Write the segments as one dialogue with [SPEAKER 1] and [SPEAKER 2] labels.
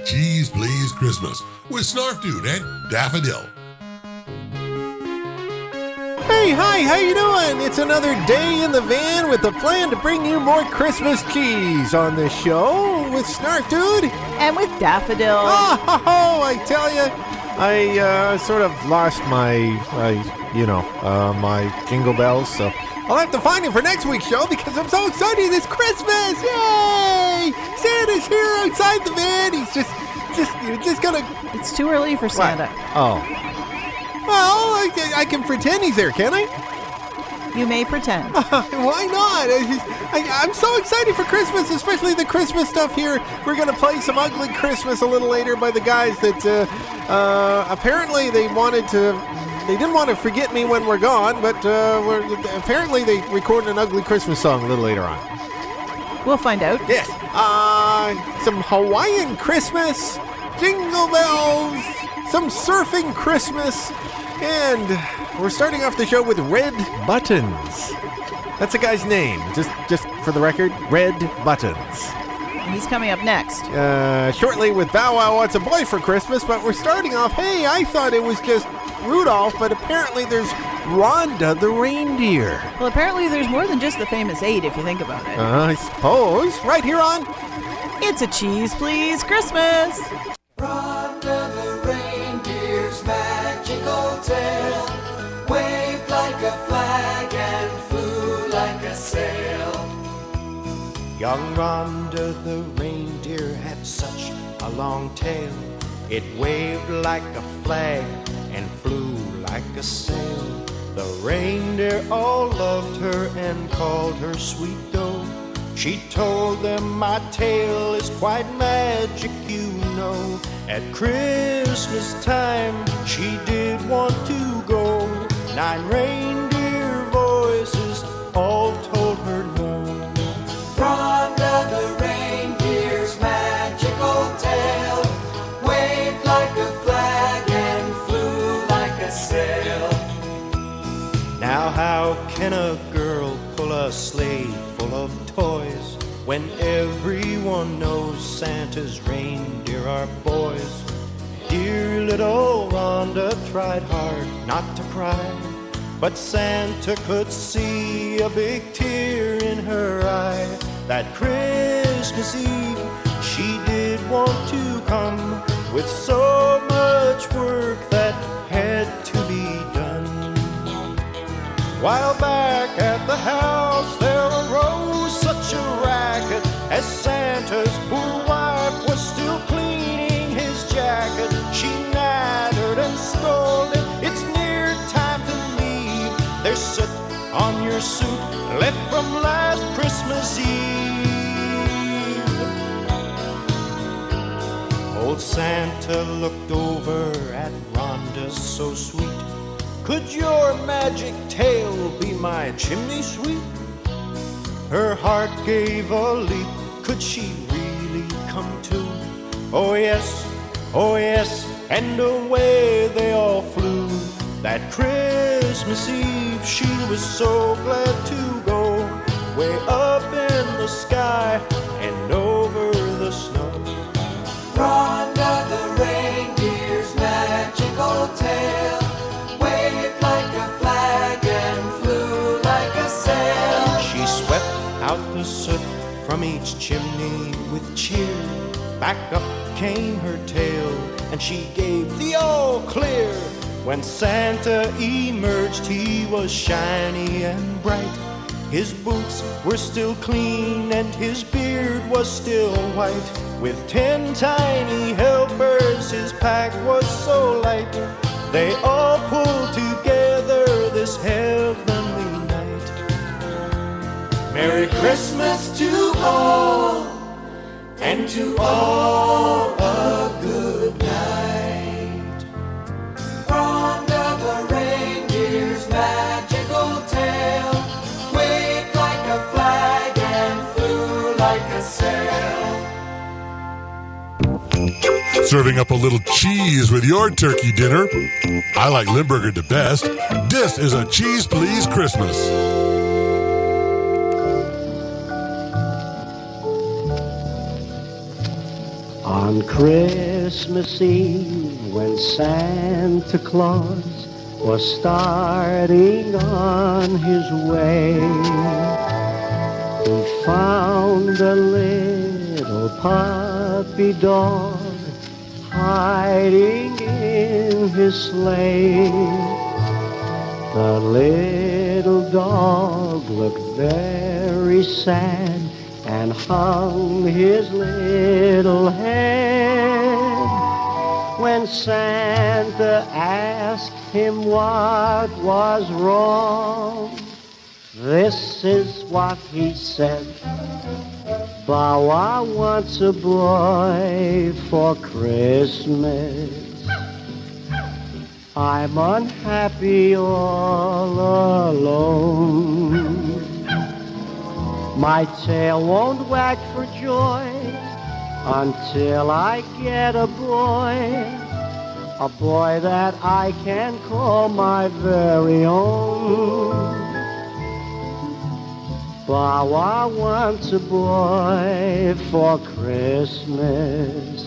[SPEAKER 1] Cheese Please Christmas with Snarf Dude and Daffodil.
[SPEAKER 2] Hey, hi, how you doing? It's another day in the van with a plan to bring you more Christmas cheese on this show with Snarf Dude.
[SPEAKER 3] And with Daffodil.
[SPEAKER 2] Oh, I tell you, I sort of lost my jingle bells, so I'll have to find it for next week's show because I'm so excited. It's Christmas! Yay! Santa's here outside the van. He's just gonna...
[SPEAKER 3] It's too early for Santa.
[SPEAKER 2] What? Oh. Well, I can pretend he's there, can I?
[SPEAKER 3] You may pretend.
[SPEAKER 2] Why not? I'm so excited for Christmas, especially the Christmas stuff here. We're going to play some Ugly Christmas a little later by the guys that apparently they didn't want to forget me when we're gone, but apparently they recorded an Ugly Christmas song a little later on.
[SPEAKER 3] We'll find out.
[SPEAKER 2] Yes. Some Hawaiian Christmas, jingle bells, some surfing Christmas, and we're starting off the show with Red Buttons. That's a guy's name, just for the record, Red Buttons.
[SPEAKER 3] He's coming up next.
[SPEAKER 2] Shortly with Bow Wow Wants a Boy for Christmas, but we're starting off, hey, I thought it was just Rudolph, but apparently there's Rhonda the reindeer.
[SPEAKER 3] Well, apparently there's more than just the famous 8, if you think about it.
[SPEAKER 2] I suppose. Right here on
[SPEAKER 3] It's a Cheese Please Christmas.
[SPEAKER 4] Rhonda the reindeer's magical tail waved like a flag and flew like a sail.
[SPEAKER 5] Young Rhonda the reindeer had such a long tail. It waved like a flag and flew like a sail. The reindeer all loved her and called her Sweet Doe. She told them, my tail is quite magic, you know. At Christmas time, she did want to go. 9 reindeer voices all told her no.
[SPEAKER 4] Rhonda the reindeer's magical tail waved like a flag and flew like a sail.
[SPEAKER 5] Now how can a girl pull a sleigh full of toys when everyone knows Santa's reindeer are boys? Dear little Rhonda tried hard not to cry, but Santa could see a big tear in her eye. That Christmas Eve she did want to come with so much work that had to be done. While back at the house there arose such a racket as Santa's poor wife was still cleaning his jacket. She nattered and scolded, it's near time to leave. There's soot on your suit left from last Christmas Eve. Old Santa looked over at Rhonda so sweet. Could your magic tail be my chimney sweep? Her heart gave a leap. Could she really come to? Oh yes, and away they all flew. That Christmas Eve she was so glad to go. Way up in the sky and over the snow.
[SPEAKER 4] Rhonda the reindeer's magical tail waved like a flag and flew like a sail.
[SPEAKER 5] She swept out the soot from each chimney with cheer. Back up came her tail and she gave the all clear. When Santa emerged he was shiny and bright. His boots were still clean and his beard was still white. With 10 tiny helpers his pack was so light. They all pulled together this heavenly night.
[SPEAKER 4] Merry Christmas to all, and to all a good night. Rhonda the reindeer's magical tail waved like a flag and flew like a sail.
[SPEAKER 1] Serving up a little cheese with your turkey dinner. I like Limburger the best. This is a Cheese Please Christmas.
[SPEAKER 6] On Christmas Eve, when Santa Claus was starting on his way, he found a little puppy dog hiding in his sleigh. The little dog looked very sad and hung his little head when Santa asked him what was wrong. This is what he said: Bow Wow wants a boy for Christmas. I'm unhappy all alone. My tail won't wag for joy until I get a boy that I can call my very own. Bow Wow wants a boy for Christmas,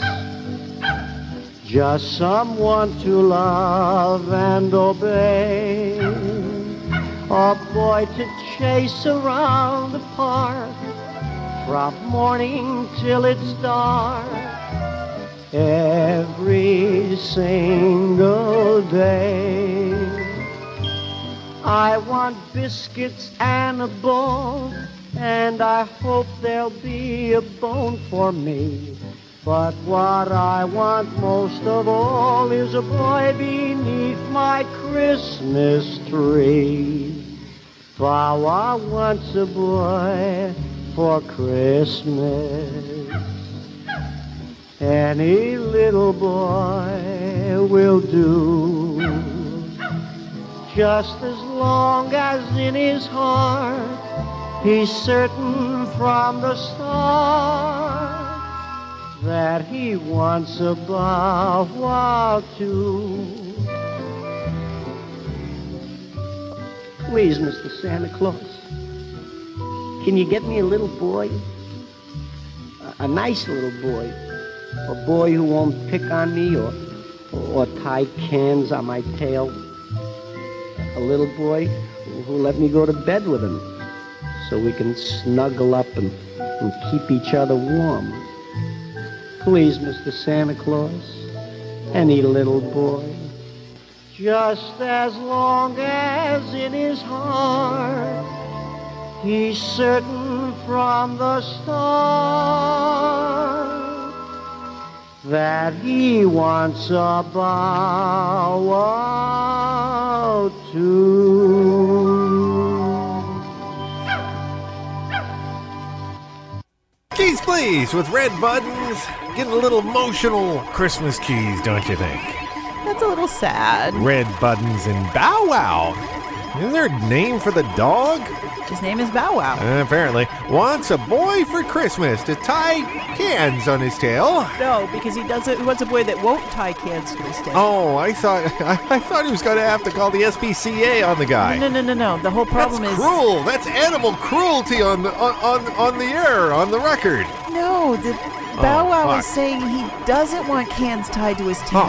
[SPEAKER 6] just someone to love and obey, a boy to chase around the park from morning till it's dark, every single day. I want biscuits and a bone, and I hope there'll be a bone for me. But what I want most of all is a boy beneath my Christmas tree. Bow Wow wants a boy for Christmas. Any little boy will do, just as long as in his heart he's certain from the start that he wants a Bow Wow too. Please, Mr. Santa Claus, can you get me a little boy? A nice little boy. A boy who won't pick on me or tie cans on my tail. A little boy who'll let me go to bed with him so we can snuggle up and keep each other warm. Please, Mr. Santa Claus, any little boy, just as long as in his heart he's certain from the start that he wants a Bow Wow too.
[SPEAKER 2] Keys Please with Red Buttons. Getting a little emotional Christmas keys, don't you think?
[SPEAKER 3] That's a little sad.
[SPEAKER 2] Red Buttons and Bow Wow. Isn't there a name for the dog?
[SPEAKER 3] His name is Bow Wow.
[SPEAKER 2] Apparently. Wants a boy for Christmas to tie cans on his tail.
[SPEAKER 3] No, because he wants a boy that won't tie cans to his tail.
[SPEAKER 2] Oh, I thought he was going to have to call the SPCA on the guy.
[SPEAKER 3] No. The whole problem
[SPEAKER 2] That's
[SPEAKER 3] is
[SPEAKER 2] cruel. That's animal cruelty on the air, on the record.
[SPEAKER 3] no. The Bow Wow
[SPEAKER 2] fuck.
[SPEAKER 3] is saying he doesn't want cans tied to his tail.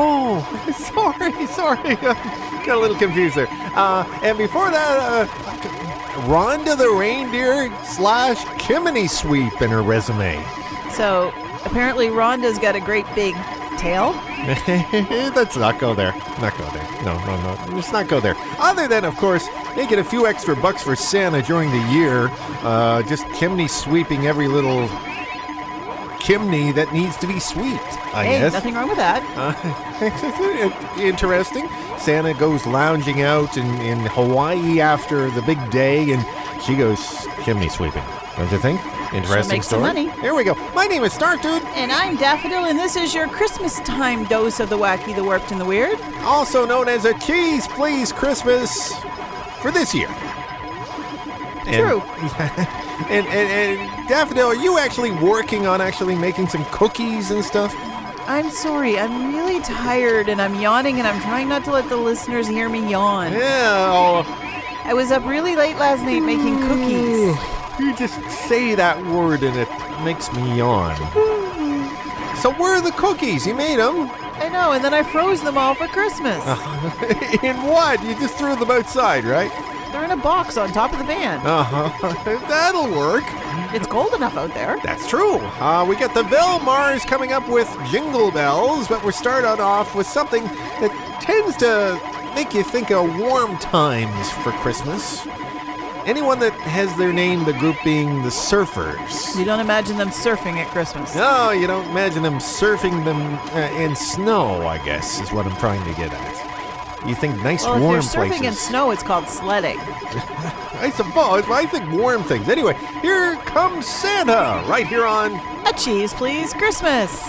[SPEAKER 2] Sorry. Got a little confused there. And before that, Rhonda the Reindeer / Kimini Sweep in her resume.
[SPEAKER 3] So apparently Rhonda's got a great big tail.
[SPEAKER 2] Let's not go there. No. Let's not go there. Other than, of course, making a few extra bucks for Santa during the year. Just Kimini sweeping every little chimney that needs to be swept, I guess.
[SPEAKER 3] Nothing wrong with that.
[SPEAKER 2] Interesting. Santa goes lounging out in Hawaii after the big day, and she goes chimney sweeping. Don't you think? Interesting
[SPEAKER 3] make some
[SPEAKER 2] story.
[SPEAKER 3] money.
[SPEAKER 2] Here we go. My name is Snark Dude.
[SPEAKER 3] And I'm Daffodil, and this is your Christmas time dose of the wacky, the warped, and the weird.
[SPEAKER 2] Also known as a Keys Please Christmas for this year.
[SPEAKER 3] True.
[SPEAKER 2] And Daffodil, are you actually working on actually making some cookies and stuff?
[SPEAKER 3] I'm sorry, I'm really tired, and I'm yawning, and I'm trying not to let the listeners hear me yawn.
[SPEAKER 2] Yeah.
[SPEAKER 3] I was up really late last night making cookies.
[SPEAKER 2] You just say that word and it makes me yawn. So where are the cookies? You made them.
[SPEAKER 3] I know, and then I froze them all for Christmas.
[SPEAKER 2] In what? You just threw them outside, right?
[SPEAKER 3] They're in a box on top of the van.
[SPEAKER 2] That'll work.
[SPEAKER 3] It's cold enough out there.
[SPEAKER 2] That's true. We got the Velmars coming up with Jingle Bells, but we're starting off with something that tends to make you think of warm times for Christmas. Anyone that has their name, the group being the Surfers.
[SPEAKER 3] You don't imagine them surfing at Christmas.
[SPEAKER 2] No, you don't imagine them surfing them in snow, I guess, is what I'm trying to get at. You think nice
[SPEAKER 3] Well,
[SPEAKER 2] warm
[SPEAKER 3] if you're surfing
[SPEAKER 2] places.
[SPEAKER 3] in snow, it's called sledding.
[SPEAKER 2] I suppose, but I think warm things. Anyway, here comes Santa, right here on...
[SPEAKER 3] A cheese, please, Christmas.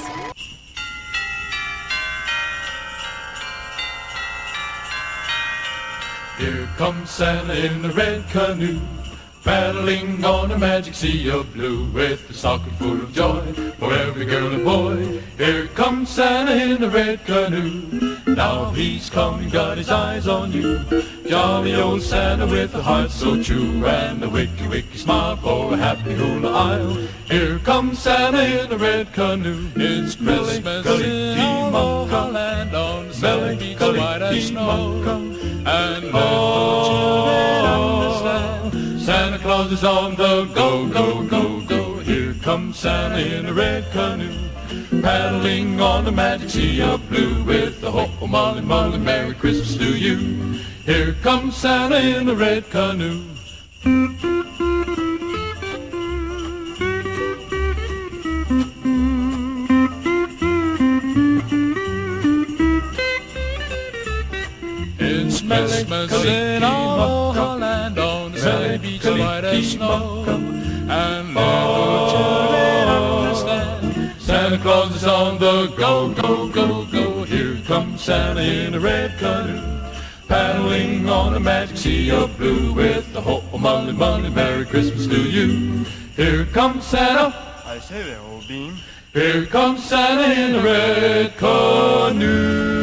[SPEAKER 7] Here comes Santa in the red canoe, paddling on a magic sea of blue, with a stocking full of joy for every girl and boy. Here comes Santa in the red canoe, now he's coming, got his eyes on you. Jolly old Santa with a heart so true, and a wicky wicky smile for a happy hula isle. Here comes Santa in the red canoe, it's Christmas in all the land on the sunny beach, white as snow. And oh, Santa Claus is on the go, go, go, go. Here comes Santa in a red canoe, paddling on the magic sea of blue, with the ho-ho molly molly, Merry Christmas to you. Here comes Santa in a red canoe. It's Christmas in all the land on the sunny beach, white as snow. And oh, Santa Claus is on the go, go, go, go. Here comes Santa in a red canoe, paddling on a magic sea of blue, with the ho-ho molly molly, Merry Christmas to you. Here comes Santa.
[SPEAKER 8] I say there, old bean.
[SPEAKER 7] Here comes Santa in a red canoe.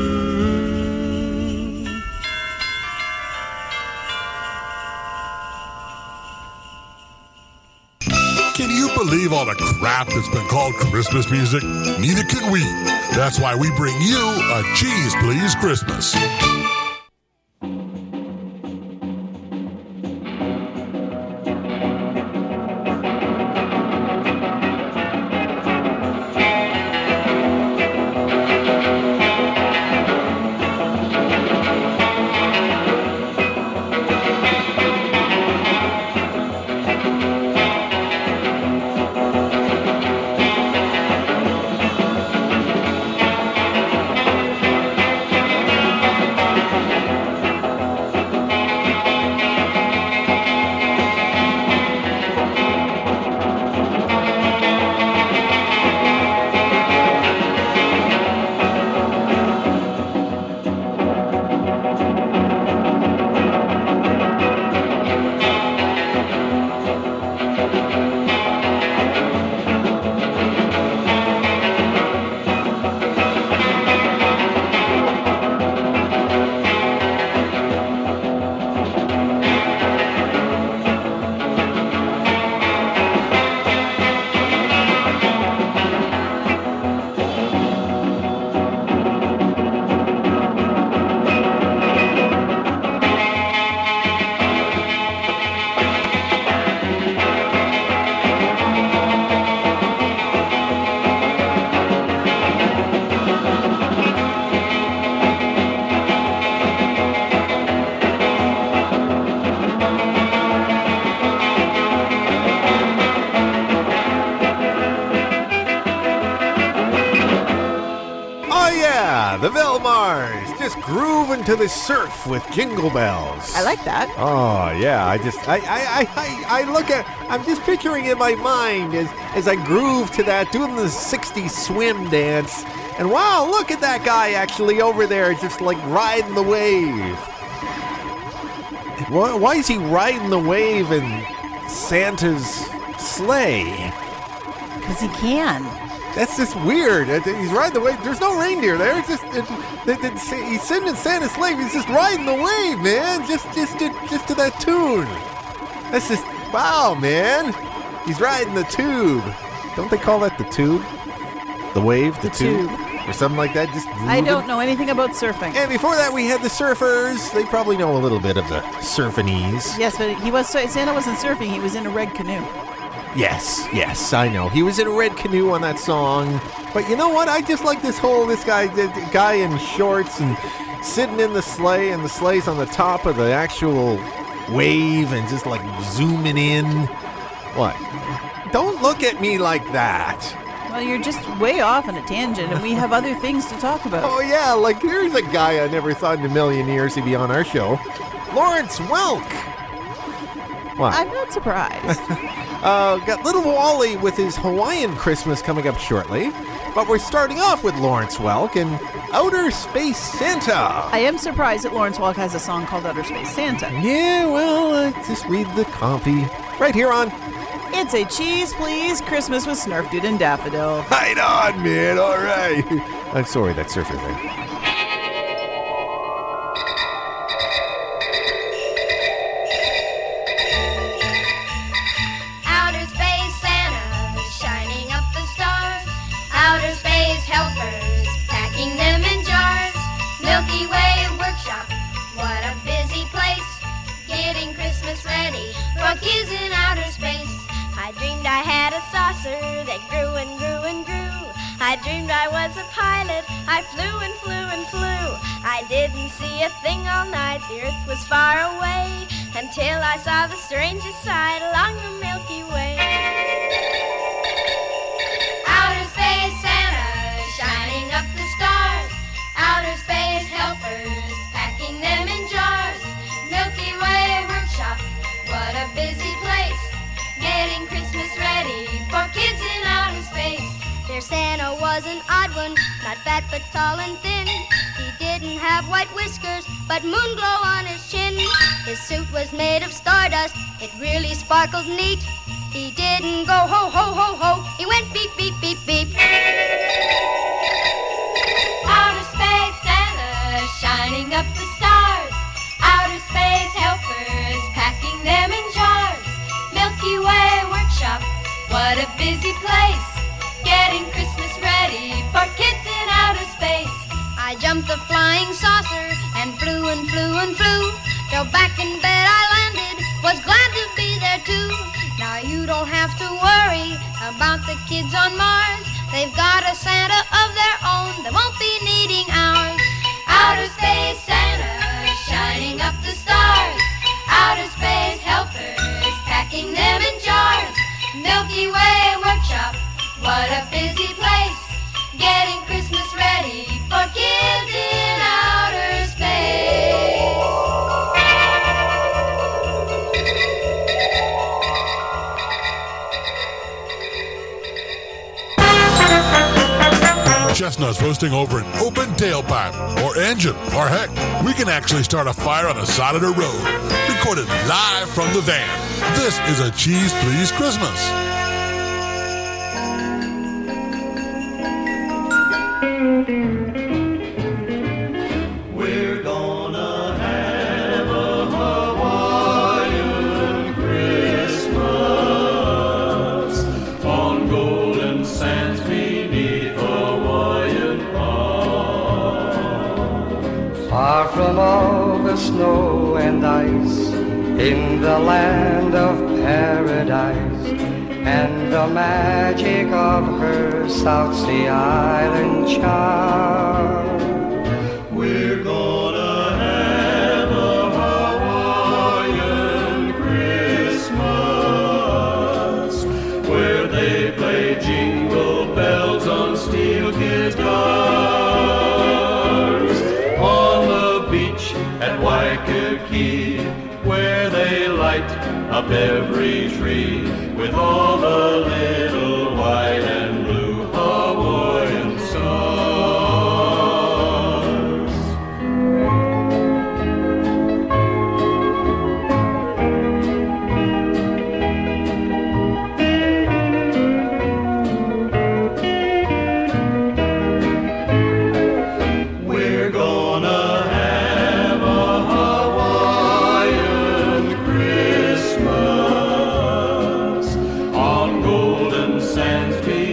[SPEAKER 1] Can you believe all the crap that's been called Christmas music? Neither can we. That's why we bring you a Cheese Please Christmas.
[SPEAKER 2] The Velmars just grooving to the surf with Jingle Bells.
[SPEAKER 3] I like that.
[SPEAKER 2] Oh yeah, I look at. I'm just picturing in my mind as I groove to that, doing the 60s swim dance. And wow, look at that guy actually over there, just like riding the wave. Why is he riding the wave in Santa's sleigh?
[SPEAKER 3] Because he can.
[SPEAKER 2] That's just weird. He's riding the wave. There's no reindeer there. It's just he's sitting in Santa's sleigh. He's just riding the wave, man. Just to that tune. That's just wow, man. He's riding the tube. Don't they call that the tube? The wave, the
[SPEAKER 3] tube.
[SPEAKER 2] or something like that. Just
[SPEAKER 3] I don't know anything about surfing.
[SPEAKER 2] And before that, we had the surfers. They probably know a little bit of the surfinese.
[SPEAKER 3] Yes, but Santa wasn't surfing. He was in a red canoe.
[SPEAKER 2] Yes, I know. He was in a red canoe on that song. But you know what? I just like this guy in shorts and sitting in the sleigh, and the sleigh's on the top of the actual wave and just like zooming in. What? Don't look at me like that.
[SPEAKER 3] Well, you're just way off on a tangent, and we have other things to talk about.
[SPEAKER 2] Oh, yeah, like here's a guy I never thought in a million years he'd be on our show. Lawrence Welk. What?
[SPEAKER 3] I'm not surprised.
[SPEAKER 2] Got Little Wally with his Hawaiian Christmas coming up shortly. But we're starting off with Lawrence Welk and Outer Space Santa.
[SPEAKER 3] I am surprised that Lawrence Welk has a song called Outer Space Santa.
[SPEAKER 2] Yeah, well, just read the copy. Right here on
[SPEAKER 3] It's a Cheese Please Christmas with Snarf Dude and Daffodil.
[SPEAKER 2] Right on, man, all right. I'm sorry, that surfer thing.
[SPEAKER 8] Outer space Santa, shining up the stars. Outer space helpers, packing them in jars. Milky Way workshop, what a busy place. Getting Christmas ready for kids in outer space. I dreamed I had a saucer that grew and grew and grew. I dreamed I was a pilot, I flew and flew and flew. I didn't see a thing all night, the earth was far away, until I saw the strangest sight along the Milky Way. Outer space Santa, shining up the stars. Outer space helpers, packing them in jars. Milky Way workshop, what a busy place. Getting Christmas ready for kids in outer space. Their Santa was an odd one, not fat but tall and thin. He didn't have white whiskers, but moon glow on his chin. His suit was made of stardust, it really sparkled neat. He didn't go ho, ho, ho, ho, he went beep, beep, beep, beep. Outer space Santa, shining up the stars. Outer space helpers, packing them in jars. Milky Way workshop, what a busy place. Getting Christmas ready for kids in outer space. I jumped the flying saucer and flew and flew and flew. Till back in bed I landed, was glad to be there too. Now you don't have to worry about the kids on Mars. They've got a Santa of their own, they won't be needing ours. Outer space Santa, shining up the stars. Outer space helpers, packing them in jars. Milky Way workshop, what a busy place. Getting Christmas ready for kids in outer space.
[SPEAKER 1] Chestnuts roasting over an open tailpipe or engine, or heck, we can actually start a fire on the side of the road. Recorded live from the van. This is a Cheese Please Christmas.
[SPEAKER 7] We're gonna have a Hawaiian Christmas on golden sands beneath Hawaiian palms.
[SPEAKER 9] Far from all the snow and ice, in the land of paradise, and the magic of her South Sea Island charm.
[SPEAKER 7] We're gonna have a Hawaiian Christmas where they play jingle bells on steel guitars on the beach at Waikiki, where they light up every tree with all the little white and blue Hawaiian stars. We're gonna have a Hawaiian Christmas on golden sands beneath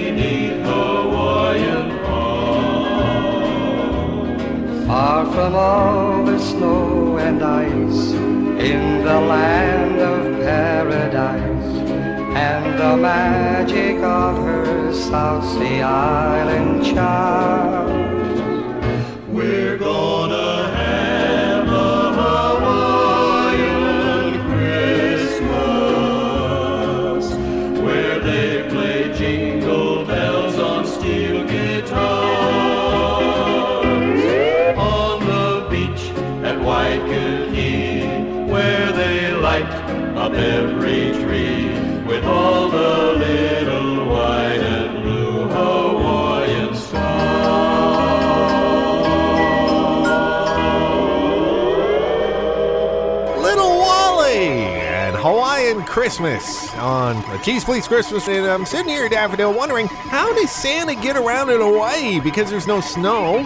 [SPEAKER 9] all the snow and ice in the land of paradise, and the magic of her South Sea Island charm.
[SPEAKER 7] We're gonna have a Hawaiian Christmas, where they play jingle bells on steel guitars, on the beach at Waikiki, where they light up every tree with all the little white and blue Hawaiian stars.
[SPEAKER 2] Little Wally and Hawaiian Christmas on a Cheese Please Christmas. And I'm sitting here, Daffodil, wondering, how does Santa get around in Hawaii? Because there's no snow.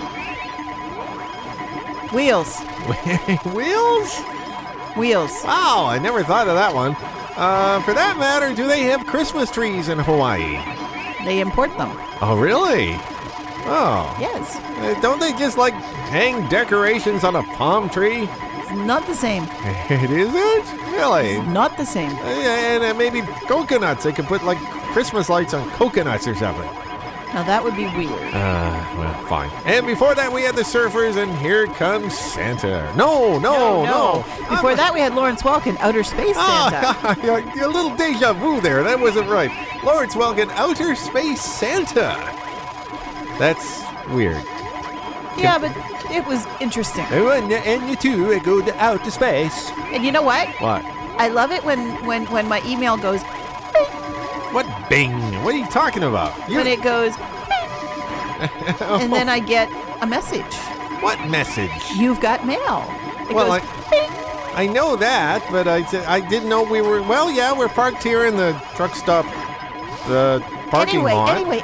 [SPEAKER 3] Wheels.
[SPEAKER 2] Wheels?
[SPEAKER 3] Wheels.
[SPEAKER 2] Wow, I never thought of that one. For that matter, do they have Christmas trees in Hawaii?
[SPEAKER 3] They import them.
[SPEAKER 2] Oh, really? Oh.
[SPEAKER 3] Yes.
[SPEAKER 2] Don't they just, like, hang decorations on a palm tree?
[SPEAKER 3] It's not the same.
[SPEAKER 2] It isn't? Really?
[SPEAKER 3] Not the same.
[SPEAKER 2] And maybe coconuts. They could put, like, Christmas lights on coconuts or something.
[SPEAKER 3] Now that would be weird.
[SPEAKER 2] Well, fine. And before that, we had the Surfers, and Here Comes Santa. No.
[SPEAKER 3] Before that, we had Lawrence Welkin, Outer Space Santa.
[SPEAKER 2] A little deja vu there. That wasn't right. Lawrence Welkin, Outer Space Santa. That's weird.
[SPEAKER 3] Yeah, but it was interesting.
[SPEAKER 2] And you too go to outer space.
[SPEAKER 3] And you know what?
[SPEAKER 2] What?
[SPEAKER 3] I love it when my email goes,
[SPEAKER 2] What bing? What are you talking about?
[SPEAKER 3] when it goes, and then I get a message.
[SPEAKER 2] What message?
[SPEAKER 3] You've got mail. It
[SPEAKER 2] Well,
[SPEAKER 3] goes,
[SPEAKER 2] I know that, but I didn't know we were. Well, yeah, we're parked here in the truck stop, the parking lot.
[SPEAKER 3] Anyway.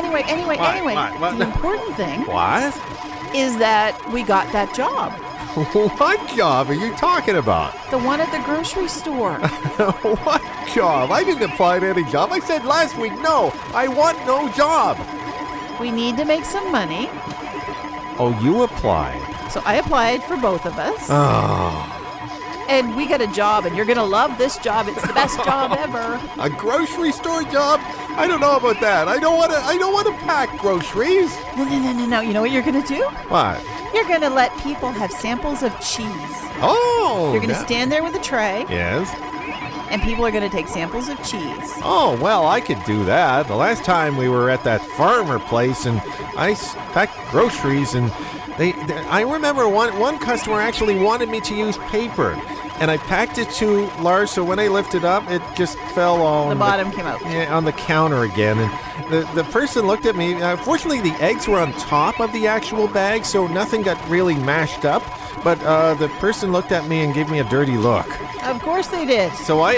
[SPEAKER 2] What?
[SPEAKER 3] The important thing
[SPEAKER 2] What?
[SPEAKER 3] is that we got that job.
[SPEAKER 2] What job are you talking about?
[SPEAKER 3] The one at the grocery store.
[SPEAKER 2] What job? I didn't apply to any job. I said last week, no, I want no job.
[SPEAKER 3] We need to make some money.
[SPEAKER 2] Oh, you applied.
[SPEAKER 3] So I applied for both of us.
[SPEAKER 2] Oh,
[SPEAKER 3] And we got a job, and you're going to love this job. It's the best job ever.
[SPEAKER 2] a grocery store job? I don't know about that. I don't want to pack groceries.
[SPEAKER 3] No. You know what you're going to do?
[SPEAKER 2] What?
[SPEAKER 3] You're going to let people have samples of cheese.
[SPEAKER 2] Oh.
[SPEAKER 3] You're going to stand there with a tray,
[SPEAKER 2] Yes.
[SPEAKER 3] and people are going to take samples of cheese.
[SPEAKER 2] Oh, well, I could do that. The last time we were at that farmer place, and I packed groceries, and I remember one customer actually wanted me to use paper, and I packed it too large, so when I lifted up, it just fell on
[SPEAKER 3] The bottom came out.
[SPEAKER 2] Yeah, on the counter again. And the person looked at me. Fortunately, the eggs were on top of the actual bag, so nothing got really mashed up. But the person looked at me and gave me a dirty look.
[SPEAKER 3] Of course they did.
[SPEAKER 2] So I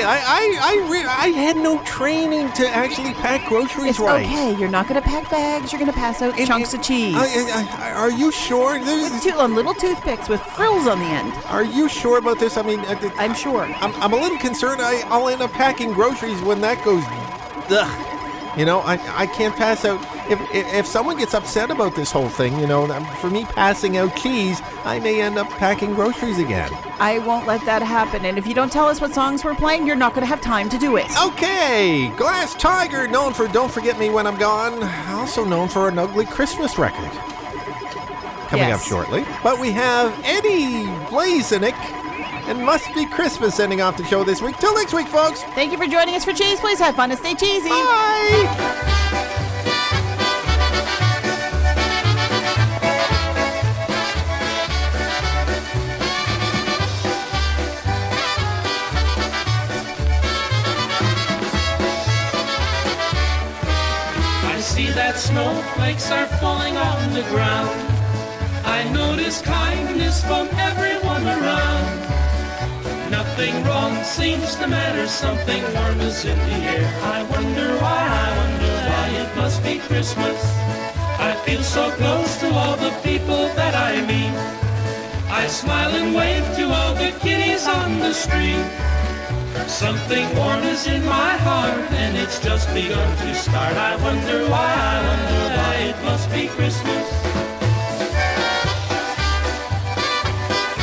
[SPEAKER 2] had no training to actually pack groceries
[SPEAKER 3] It's
[SPEAKER 2] right.
[SPEAKER 3] okay. You're not going to pack bags. You're going to pass out chunks of cheese.
[SPEAKER 2] Are you sure?
[SPEAKER 3] On little toothpicks with frills on the end.
[SPEAKER 2] Are you sure about this? I mean,
[SPEAKER 3] I'm sure.
[SPEAKER 2] I'm a little concerned. I'll end up packing groceries when that goes. Ugh. You know, I can't pass out. If someone gets upset about this whole thing, you know, for me passing out cheese, I may end up packing groceries again.
[SPEAKER 3] I won't let that happen. And if you don't tell us what songs we're playing, you're not going to have time to do it.
[SPEAKER 2] Okay, Glass Tiger, known for Don't Forget Me When I'm Gone, also known for an Ugly Christmas record. Coming up shortly. But we have Eddie Blazenick and Must Be Christmas ending off the show this week. Till next week, folks.
[SPEAKER 3] Thank you for joining us for Cheese. Please have fun and stay cheesy.
[SPEAKER 2] Bye.
[SPEAKER 10] I see that snowflakes are falling on the ground. I notice kindness from everyone around. Nothing wrong seems to matter, something warm is in the air. I wonder why it must be Christmas. I feel so close to all the people that I meet. I smile and wave to all the kiddies on the street. Something warm is in my heart, and it's just begun to start. I wonder why it must be Christmas.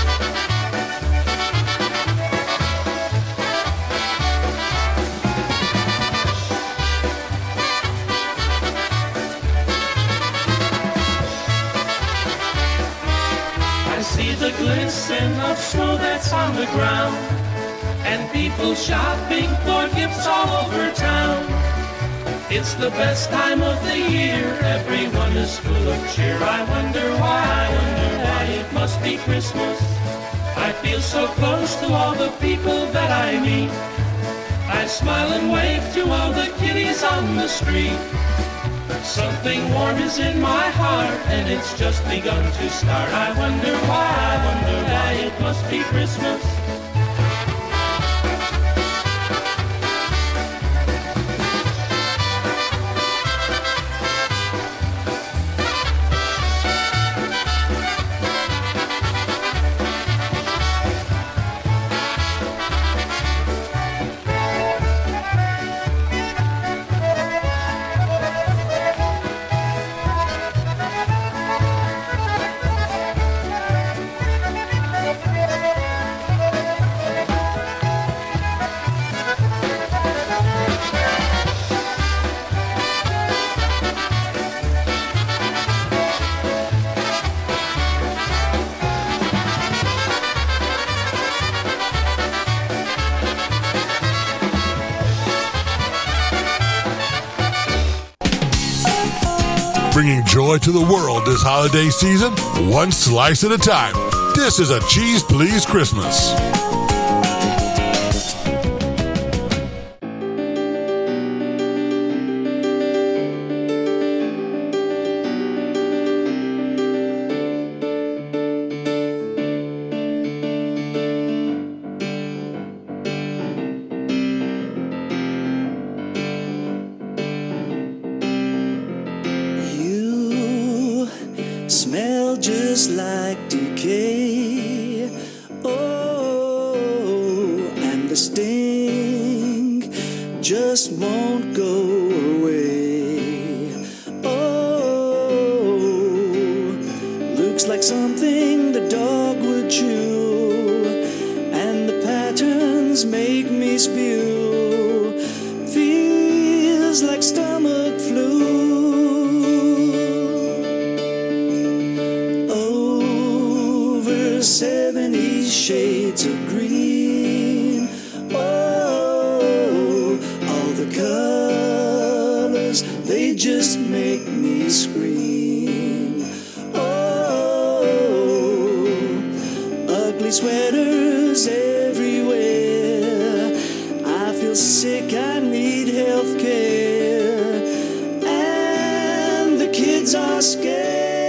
[SPEAKER 10] mountain of snow that's on the ground, and people shopping for gifts all over town. It's the best time of the year, everyone is full of cheer. I wonder why it must be Christmas. I feel so close to all the people that I meet. I smile and wave to all the kiddies on the street. Something warm is in my heart, and it's just begun to start. I wonder why it must be Christmas.
[SPEAKER 1] Bringing joy to the world this holiday season, one slice at a time. This is a Cheese Please Christmas.
[SPEAKER 11] Smell just like decay. Oh, and the sting just won't go away. Oh, looks like something the dog would chew, and the patterns make me spew. Feels like stomach flu. Over 70 shades of green. Oh, all the colors, they just make me scream. Oh, ugly sweaters everywhere. I feel sick, I need health care, and the kids are scared.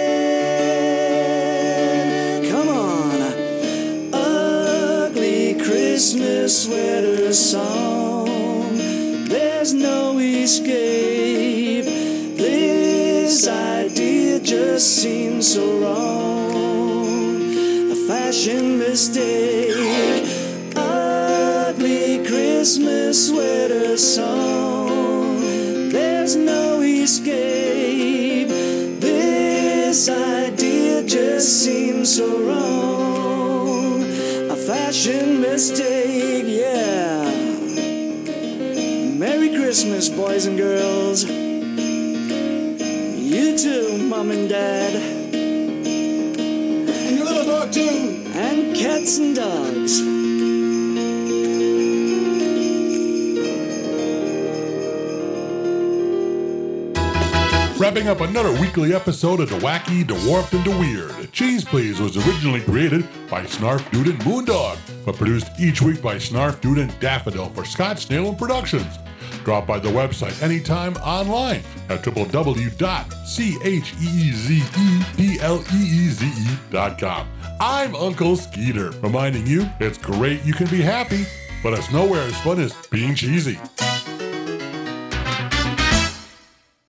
[SPEAKER 11] Christmas sweater song, there's no escape. This idea just seems so wrong, a fashion mistake. Ugly Christmas sweater song, there's no escape. This idea just seems so wrong, a fashion mistake, yeah. Merry Christmas, boys and girls. You too, Mom and Dad. And your little dog too. And cats and dogs.
[SPEAKER 1] Wrapping up another weekly episode of The Wacky, Dwarfed, and The Weird. Cheese Please was originally created by Snarf Dude and Moondog, but produced each week by Snarf Dude and Daffodil for Scott Snalen Productions. Drop by the website anytime online at www.cheezepleeze.com. I'm Uncle Skeeter, reminding you it's great you can be happy, but it's nowhere as fun as being cheesy.